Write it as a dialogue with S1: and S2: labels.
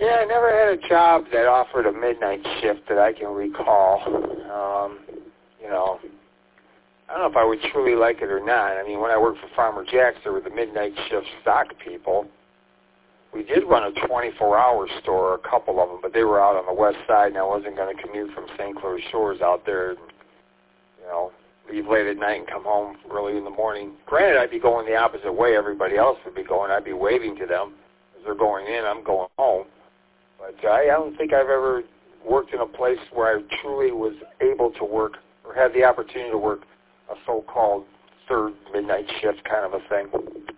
S1: Yeah, I never had a job that offered a midnight shift that I can recall. You know, I don't know if I would truly like it or not. I mean, when I worked for Farmer Jack's, there were the midnight shift stock people. We did run a 24-hour store, a couple of them, but they were out on the west side, and I wasn't going to commute from St. Clair Shores out there and, you know, leave late at night and come home early in the morning. Granted, I'd be going the opposite way everybody else would be going. I'd be waving to them. As they're going in, I'm going home. But I don't think I've ever worked in a place where I truly was able to work or had the opportunity to work a so-called third midnight shift kind of a thing.